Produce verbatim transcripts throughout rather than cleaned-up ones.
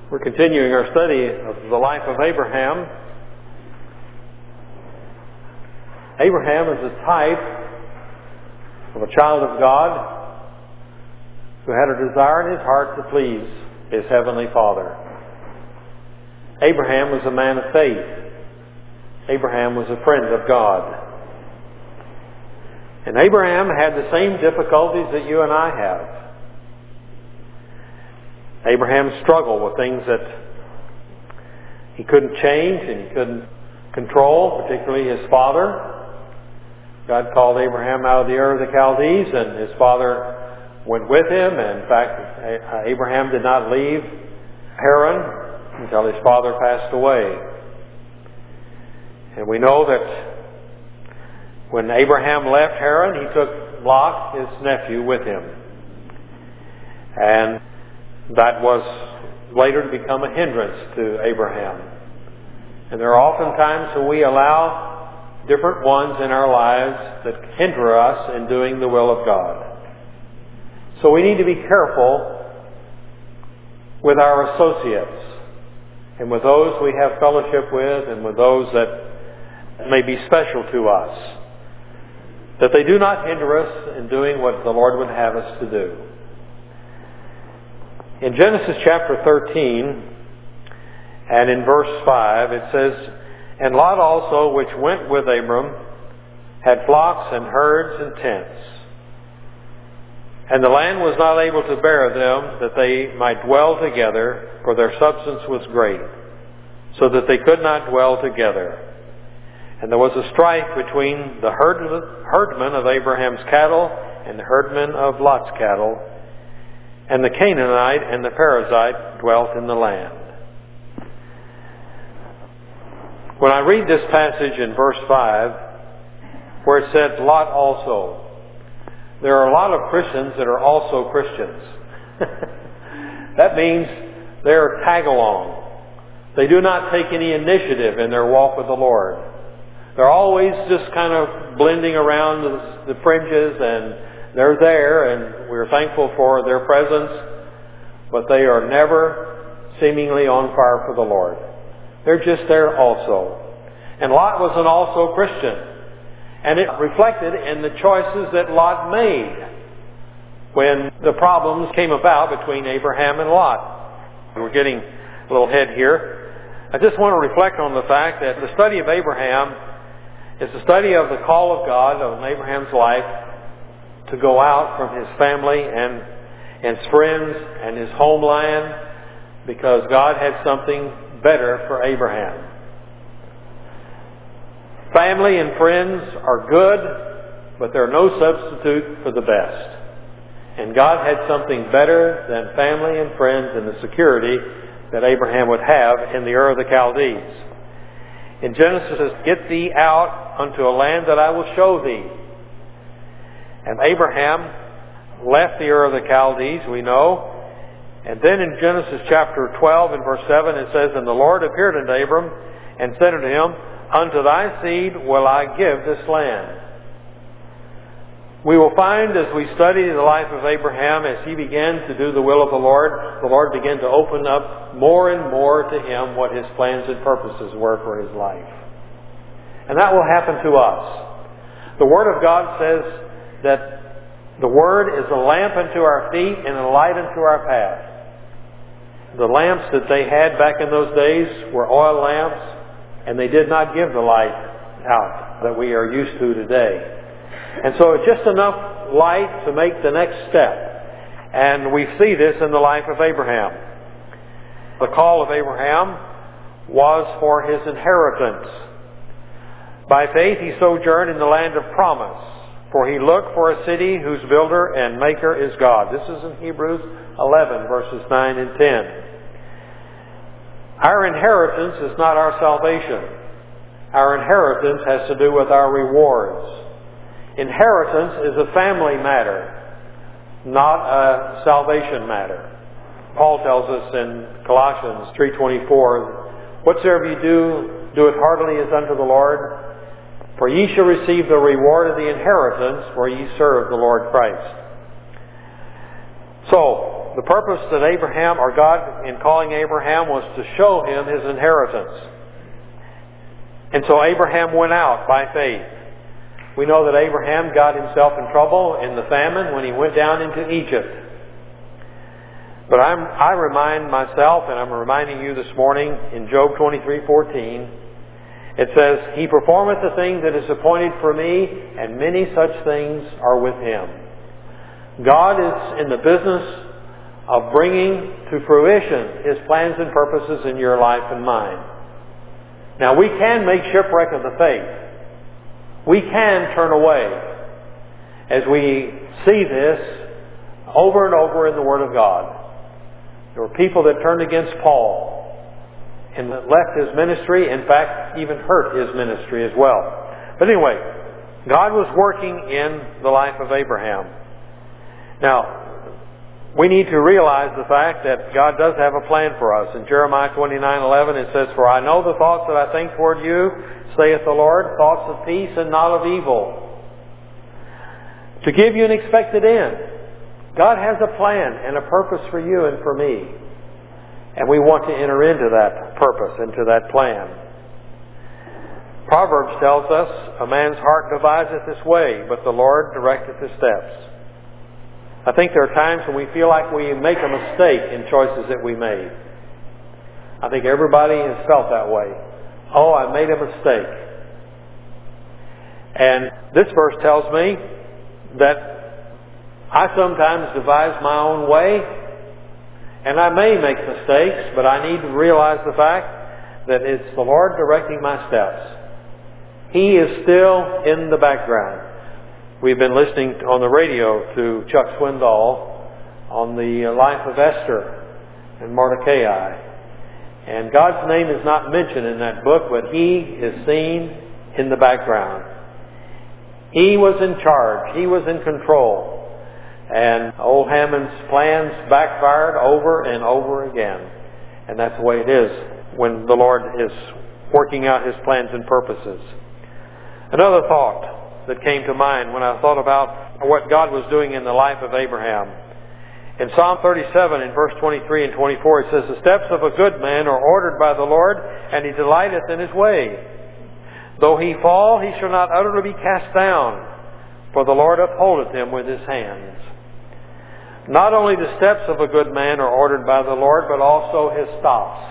We're continuing our study of the life of Abraham. Abraham is a type of a child of God who had a desire in his heart to please his heavenly Father. Abraham was a man of faith. Abraham was a friend of God. And Abraham had the same difficulties that you and I have. Abraham struggled with things that he couldn't change and he couldn't control, particularly his father. God called Abraham out of the Ur of the Chaldees, and his father went with him. And in fact, Abraham did not leave Haran until his father passed away. And we know that when Abraham left Haran, he took Lot, his nephew, with him. And that was later to become a hindrance to Abraham. And there are often times when we allow different ones in our lives that hinder us in doing the will of God. So we need to be careful with our associates and with those we have fellowship with and with those that may be special to us, that they do not hinder us in doing what the Lord would have us to do. In Genesis chapter thirteen, and in verse five, it says, "And Lot also, which went with Abram, had flocks and herds and tents. And the land was not able to bear them, that they might dwell together, for their substance was great, so that they could not dwell together. And there was a strife between the herdmen of Abraham's cattle and the herdmen of Lot's cattle. And the Canaanite and the Perizzite dwelt in the land." When I read this passage in verse five, where it said Lot also, there are a lot of Christians that are also Christians. That means they're tag-along. They do not take any initiative in their walk with the Lord. They're always just kind of blending around the, the fringes, and they're there, and we're thankful for their presence, but they are never seemingly on fire for the Lord. They're just there also. And Lot was an also Christian, and it reflected in the choices that Lot made when the problems came about between Abraham and Lot. We're getting a little ahead here. I just want to reflect on the fact that the study of Abraham is the study of the call of God on Abraham's life to go out from his family and, and his friends and his homeland, because God had something better for Abraham. Family and friends are good, but they're no substitute for the best. And God had something better than family and friends and the security that Abraham would have in the Ur of the Chaldees. In Genesis, it says, "Get thee out unto a land that I will show thee." And Abraham left the Ur of the Chaldees, we know. And then in Genesis chapter twelve and verse seven, it says, "And the Lord appeared unto Abram and said unto him, Unto thy seed will I give this land." We will find as we study the life of Abraham, as he began to do the will of the Lord, the Lord began to open up more and more to him what his plans and purposes were for his life. And that will happen to us. The Word of God says that the Word is a lamp unto our feet and a light unto our path. The lamps that they had back in those days were oil lamps, and they did not give the light out that we are used to today. And so it's just enough light to make the next step. And we see this in the life of Abraham. The call of Abraham was for his inheritance. By faith he sojourned in the land of promise, for he looked for a city whose builder and maker is God. This is in Hebrews eleven, verses nine and ten. Our inheritance is not our salvation. Our inheritance has to do with our rewards. Inheritance is a family matter, not a salvation matter. Paul tells us in Colossians three twenty-four, "Whatsoever you do, do it heartily as unto the Lord, for ye shall receive the reward of the inheritance, for ye serve the Lord Christ." So, the purpose that Abraham, or God in calling Abraham, was to show him his inheritance. And so Abraham went out by faith. We know that Abraham got himself in trouble in the famine when he went down into Egypt. But I'm, I remind myself, and I'm reminding you this morning, in Job twenty-three fourteen, it says, He performeth the thing that is appointed for me, and many such things are with Him. God is in the business of bringing to fruition His plans and purposes in your life and mine. Now, we can make shipwreck of the faith. We can turn away, as we see this over and over in the Word of God. There were people that turned against Paul and left his ministry, in fact, even hurt his ministry as well. But anyway, God was working in the life of Abraham. Now, we need to realize the fact that God does have a plan for us. In Jeremiah twenty-nine eleven it says, For I know the thoughts that I think toward you, saith the Lord, thoughts of peace and not of evil, to give you an expected end. God has a plan and a purpose for you and for me. And we want to enter into that purpose, into that plan. Proverbs tells us, A man's heart deviseth his way, but the Lord directeth his steps. I think there are times when we feel like we make a mistake in choices that we made. I think everybody has felt that way. Oh, I made a mistake. And this verse tells me that I sometimes devise my own way, and I may make mistakes, but I need to realize the fact that it's the Lord directing my steps. He is still in the background. We've been listening on the radio to Chuck Swindoll on the life of Esther and Mordecai. And God's name is not mentioned in that book, but He is seen in the background. He was in charge. He was in control. And old Haman's plans backfired over and over again. And that's the way it is when the Lord is working out His plans and purposes. Another thought that came to mind when I thought about what God was doing in the life of Abraham. In Psalm thirty-seven, in verse twenty-three and twenty-four, it says, The steps of a good man are ordered by the Lord, and he delighteth in his way. Though he fall, he shall not utterly be cast down, for the Lord upholdeth him with His hands. Not only the steps of a good man are ordered by the Lord, but also his stops.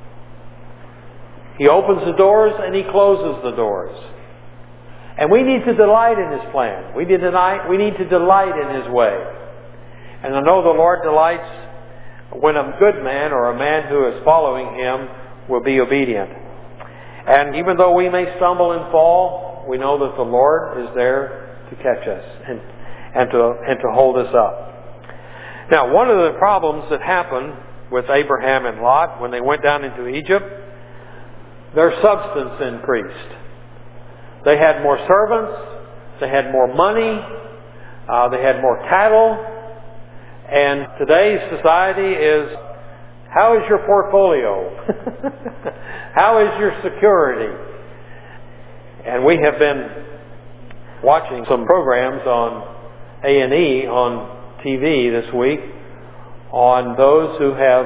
He opens the doors and He closes the doors. And we need to delight in His plan. We need to delight, we need to delight in His way. And I know the Lord delights when a good man or a man who is following Him will be obedient. And even though we may stumble and fall, we know that the Lord is there to catch us and, and, to, and to hold us up. Now, one of the problems that happened with Abraham and Lot when they went down into Egypt, their substance increased. They had more servants, they had more money, uh, they had more cattle, and today's society is, how is your portfolio? How is your security? And we have been watching some programs on A and E on T V this week on those who have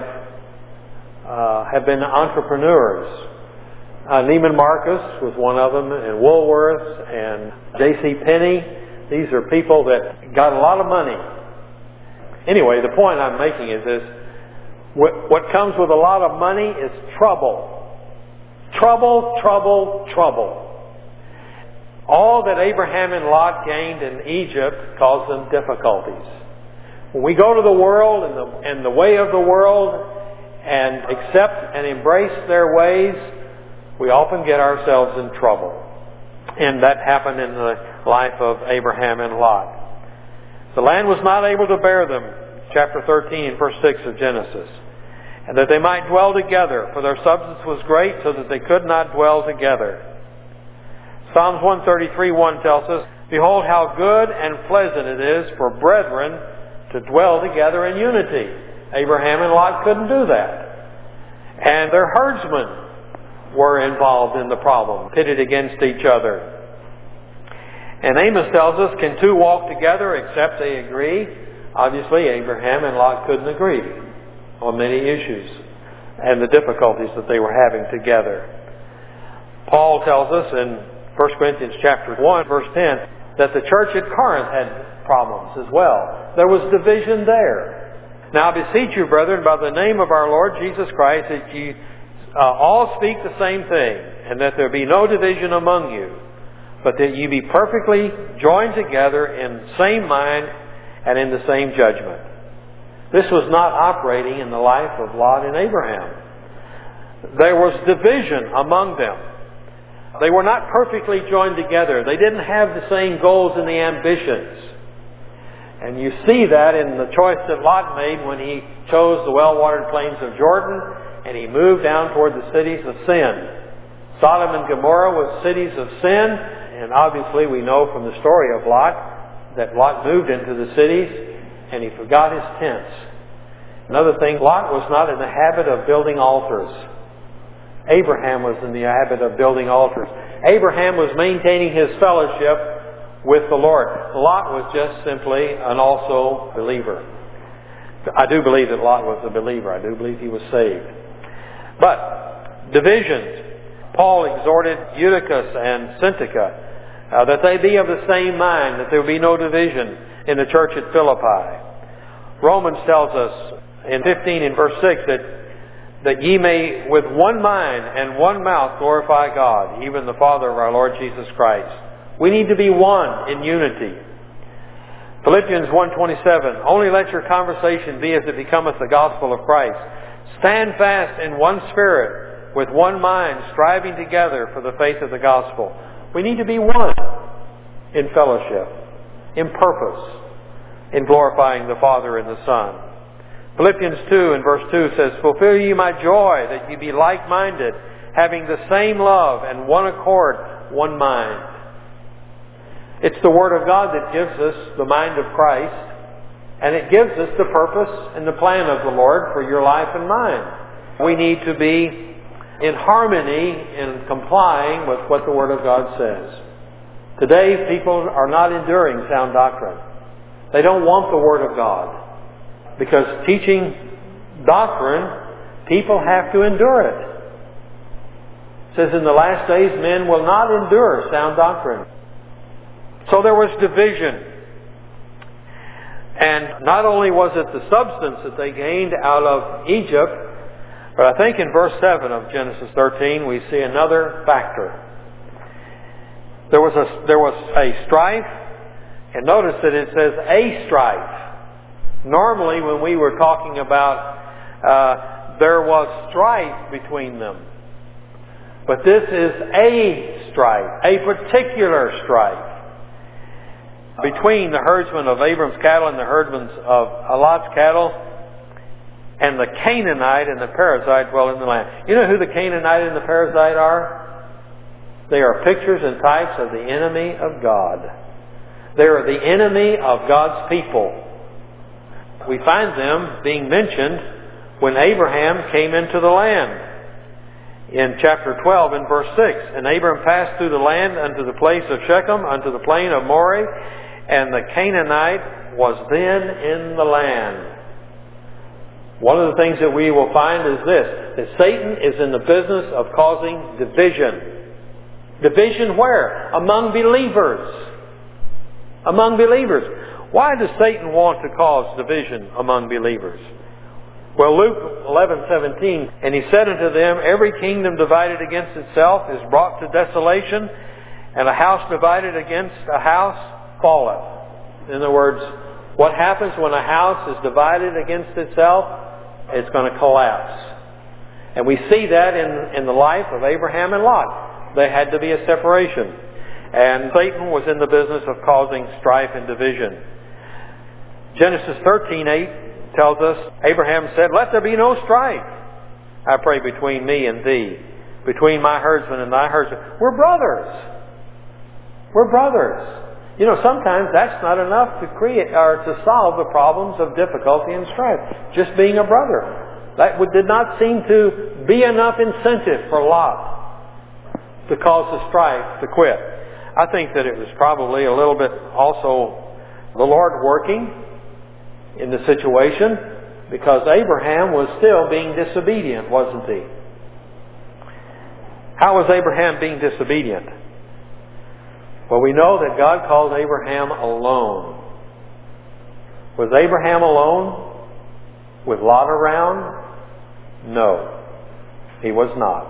uh, have been entrepreneurs. Uh, Neiman Marcus was one of them, and Woolworths and J C Penney. These are people that got a lot of money. Anyway, the point I'm making is this. What, what comes with a lot of money is trouble. Trouble, trouble, trouble. All that Abraham and Lot gained in Egypt caused them difficulties. When we go to the world and the, and the way of the world and accept and embrace their ways, we often get ourselves in trouble. And that happened in the life of Abraham and Lot. The land was not able to bear them, chapter thirteen, verse six of Genesis. And that they might dwell together, for their substance was great, so that they could not dwell together. Psalms one thirty-three one tells us, Behold how good and pleasant it is for brethren to dwell together in unity. Abraham and Lot couldn't do that. And their herdsmen were involved in the problem, pitted against each other. And Amos tells us, Can two walk together except they agree? Obviously, Abraham and Lot couldn't agree on many issues and the difficulties that they were having together. Paul tells us in First Corinthians chapter one, verse ten, that the church at Corinth had problems as well. There was division there. Now I beseech you, brethren, by the name of our Lord Jesus Christ, that ye uh, all speak the same thing, and that there be no division among you, but that ye be perfectly joined together in same mind and in the same judgment. This was not operating in the life of Lot and Abraham. There was division among them. They were not perfectly joined together. They didn't have the same goals and the ambitions. And you see that in the choice that Lot made when he chose the well-watered plains of Jordan and he moved down toward the cities of sin. Sodom and Gomorrah were cities of sin, and obviously we know from the story of Lot that Lot moved into the cities and he forgot his tents. Another thing, Lot was not in the habit of building altars. Abraham was in the habit of building altars. Abraham was maintaining his fellowship with the Lord. Lot was just simply an also believer. I do believe that Lot was a believer. I do believe he was saved. But divisions. Paul exhorted Eutychus and Syntyche uh, that they be of the same mind, that there be no division in the church at Philippi. Romans tells us in fifteen in verse six that that ye may with one mind and one mouth glorify God, even the Father of our Lord Jesus Christ. We need to be one in unity. Philippians one twenty-seven, only let your conversation be as it becometh the gospel of Christ. Stand fast in one spirit, with one mind, striving together for the faith of the gospel. We need to be one in fellowship, in purpose, in glorifying the Father and the Son. Philippians two and verse two says, fulfill ye my joy, that ye be like-minded, having the same love and one accord, one mind. It's the Word of God that gives us the mind of Christ, and it gives us the purpose and the plan of the Lord for your life and mine. We need to be in harmony in complying with what the Word of God says. Today, people are not enduring sound doctrine. They don't want the Word of God. Because teaching doctrine, people have to endure it. It says in the last days, men will not endure sound doctrine. So there was division. And not only was it the substance that they gained out of Egypt, but I think in verse seven of Genesis thirteen we see another factor. There was a, there was a strife, and notice that it says a strife. Normally when we were talking about uh, there was strife between them. But this is a strife, a particular strife between the herdsmen of Abram's cattle and the herdsmen of Lot's cattle, and the Canaanite and the Perizzite dwell in the land. You know who the Canaanite and the Perizzite are? They are pictures and types of the enemy of God. They are the enemy of God's people. We find them being mentioned when Abraham came into the land. In chapter twelve and verse six, and Abram passed through the land unto the place of Shechem, unto the plain of Moreh, and the Canaanite was then in the land. One of the things that we will find is this, that Satan is in the business of causing division. Division where? Among believers. Among believers. Why does Satan want to cause division among believers? Well, Luke eleven seventeen, and he said unto them, every kingdom divided against itself is brought to desolation, and a house divided against a house falleth. In other words, what happens when a house is divided against itself? It's going to collapse. And we see that in, in the life of Abraham and Lot. There had to be a separation. And Satan was in the business of causing strife and division. Genesis thirteen eight tells us, Abraham said, let there be no strife, I pray, between me and thee, between my herdsmen and thy herdsmen. We're brothers. We're brothers. You know, sometimes that's not enough to create or to solve the problems of difficulty and strife. Just being a brother. That would, did not seem to be enough incentive for Lot to cause the strife to quit. I think that it was probably a little bit also the Lord working in the situation because Abraham was still being disobedient, wasn't he? How was Abraham being disobedient? Well, we know that God called Abraham alone. Was Abraham alone with Lot around? No, he was not.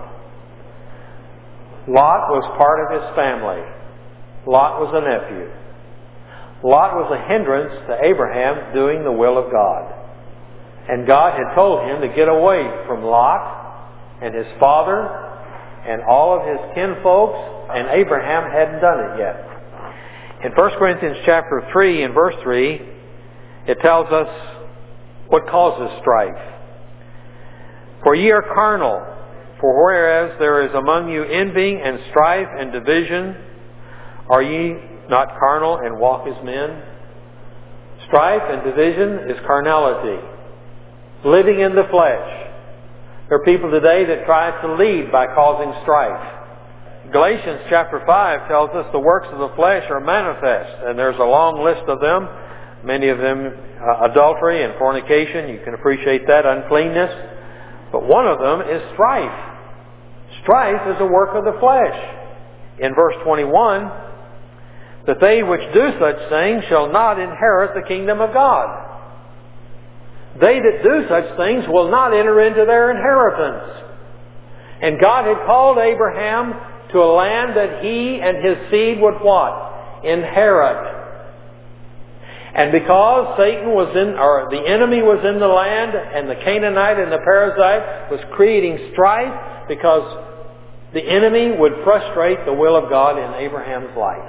Lot was part of his family. Lot was a nephew. Lot was a hindrance to Abraham doing the will of God. And God had told him to get away from Lot and his father and all of his kinfolks, and Abraham hadn't done it yet. In First Corinthians chapter three and verse three, it tells us what causes strife. For ye are carnal, for whereas there is among you envying and strife and division, are ye not carnal and walk as men? Strife and division is carnality, living in the flesh. There are people today that try to lead by causing strife. Galatians chapter five tells us the works of the flesh are manifest, and there's a long list of them. Many of them uh, adultery and fornication. You can appreciate that, uncleanness. But one of them is strife. Strife is a work of the flesh. In verse twenty-one, that they which do such things shall not inherit the kingdom of God. They that do such things will not enter into their inheritance. And God had called Abraham to a land that he and his seed would what? Inherit. And because Satan was in, or the enemy was in the land, and the Canaanite and the Perizzite was creating strife, because the enemy would frustrate the will of God in Abraham's life.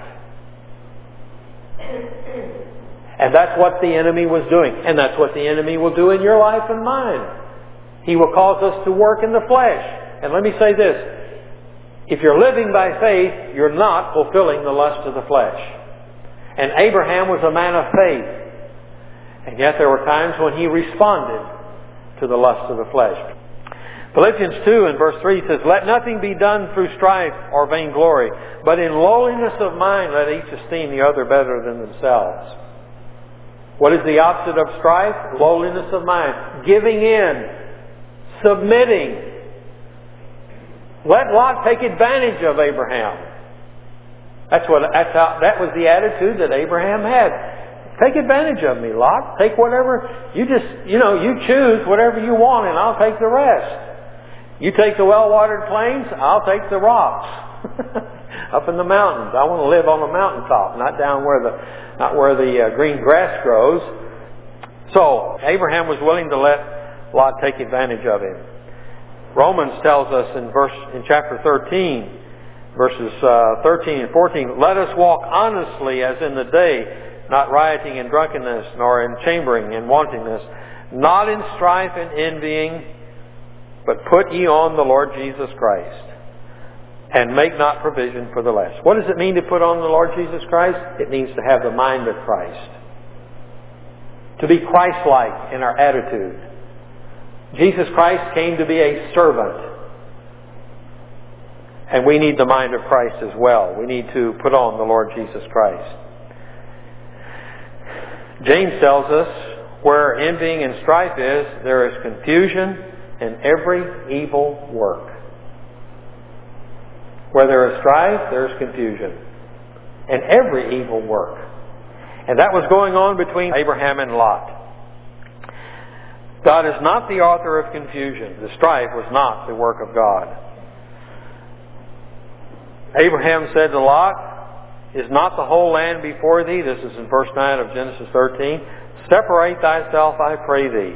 And that's what the enemy was doing. And that's what the enemy will do in your life and mine. He will cause us to work in the flesh. And let me say this. If you're living by faith, you're not fulfilling the lust of the flesh. And Abraham was a man of faith. And yet there were times when he responded to the lust of the flesh. Philippians two and verse three says, let nothing be done through strife or vainglory, but in lowliness of mind let each esteem the other better than themselves. What is the opposite of strife? Lowliness of mind. Giving in. Submitting. Let Lot take advantage of Abraham. That's what. That's how. That was the attitude that Abraham had. Take advantage of me, Lot. Take whatever you just. You know, you choose whatever you want, and I'll take the rest. You take the well-watered plains, I'll take the rocks. Up in the mountains. I want to live on the mountaintop, not down where the, not where the uh, green grass grows. So Abraham was willing to let Lot take advantage of him. Romans tells us in verse in chapter thirteen, verses uh, thirteen and fourteen, let us walk honestly as in the day, not rioting in drunkenness, nor in chambering and wantonness, not in strife and envying, but put ye on the Lord Jesus Christ, and make not provision for the less. What does it mean to put on the Lord Jesus Christ? It means to have the mind of Christ. To be Christ-like in our attitude. Jesus Christ came to be a servant. And we need the mind of Christ as well. We need to put on the Lord Jesus Christ. James tells us, where envying and strife is, there is confusion and every evil work. Where there is strife, there is confusion. And every evil work. And that was going on between Abraham and Lot. God is not the author of confusion. The strife was not the work of God. Abraham said to Lot, is not the whole land before thee? This is in verse nine of Genesis thirteen. Separate thyself, I pray thee.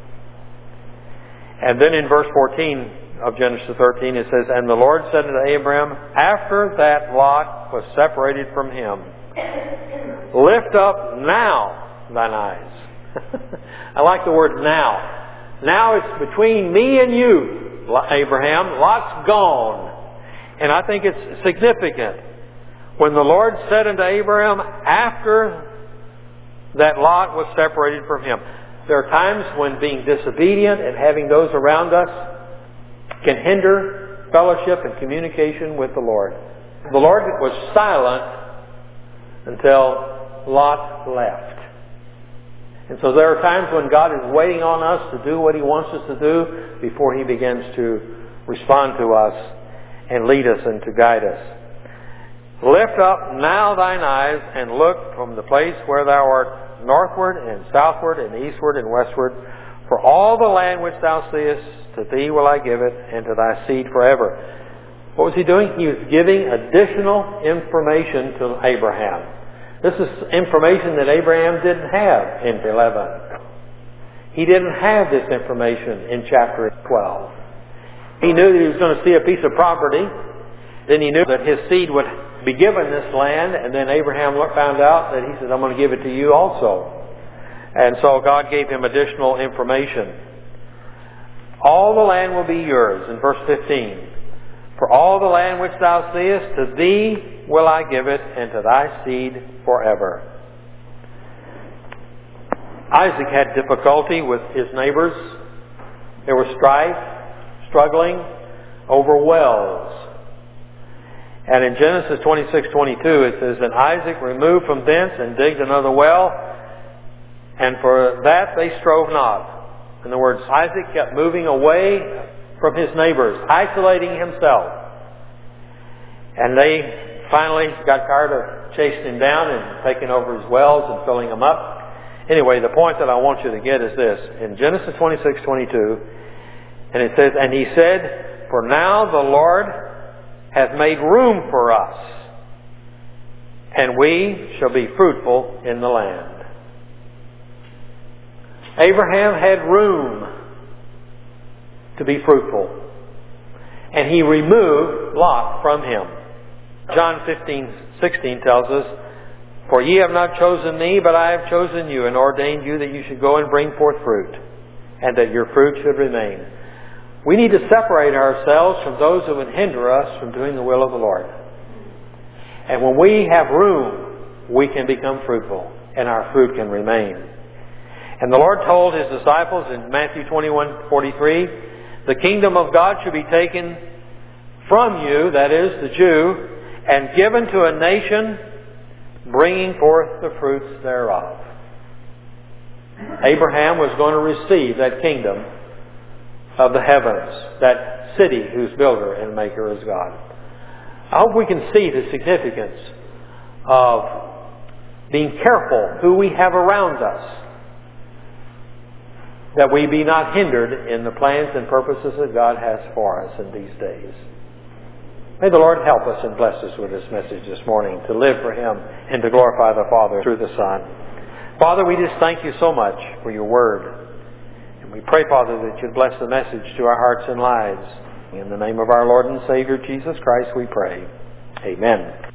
And then in verse fourteen of Genesis thirteen it says, and the Lord said unto Abraham, after that Lot was separated from him, lift up now thine eyes. I like the word now. Now it's between me and you, Abraham. Lot's gone. And I think it's significant. When the Lord said unto Abraham, after that Lot was separated from him. There are times when being disobedient and having those around us can hinder fellowship and communication with the Lord. The Lord was silent until Lot left. And so there are times when God is waiting on us to do what He wants us to do before He begins to respond to us and lead us and to guide us. Lift up now thine eyes and look from the place where thou art northward and southward and eastward and westward. For all the land which thou seest, to thee will I give it, and to thy seed forever. What was he doing? He was giving additional information to Abraham. This is information that Abraham didn't have in eleven. He didn't have this information in chapter twelve. He knew that he was going to see a piece of property. Then he knew that his seed would be given this land. And then Abraham found out that he said, I'm going to give it to you also. And so God gave him additional information. All the land will be yours, in verse fifteen. For all the land which thou seest, to thee will I give it, and to thy seed forever. Isaac had difficulty with his neighbors. There was strife, struggling over wells. And in Genesis twenty-six twenty-two it says, And Isaac removed from thence and digged another well, and for that they strove not. In other words, Isaac kept moving away from his neighbors, isolating himself. And they finally got tired of chasing him down and taking over his wells and filling them up. Anyway, the point that I want you to get is this. In Genesis twenty-six twenty-two, and it says, And he said, For now the Lord hath made room for us, and we shall be fruitful in the land. Abraham had room to be fruitful, and he removed Lot from him. John fifteen sixteen tells us, For ye have not chosen me, but I have chosen you, and ordained you that you should go and bring forth fruit, and that your fruit should remain. We need to separate ourselves from those who would hinder us from doing the will of the Lord. And when we have room, we can become fruitful, and our fruit can remain. And the Lord told His disciples in Matthew twenty-one forty-three, The kingdom of God should be taken from you, that is, the Jew, and given to a nation, bringing forth the fruits thereof. Abraham was going to receive that kingdom of the heavens, that city whose builder and maker is God. I hope we can see the significance of being careful who we have around us, that we be not hindered in the plans and purposes that God has for us in these days. May the Lord help us and bless us with this message this morning to live for Him and to glorify the Father through the Son. Father, we just thank you so much for your word. And we pray, Father, that you'd bless the message to our hearts and lives. In the name of our Lord and Savior, Jesus Christ, we pray. Amen.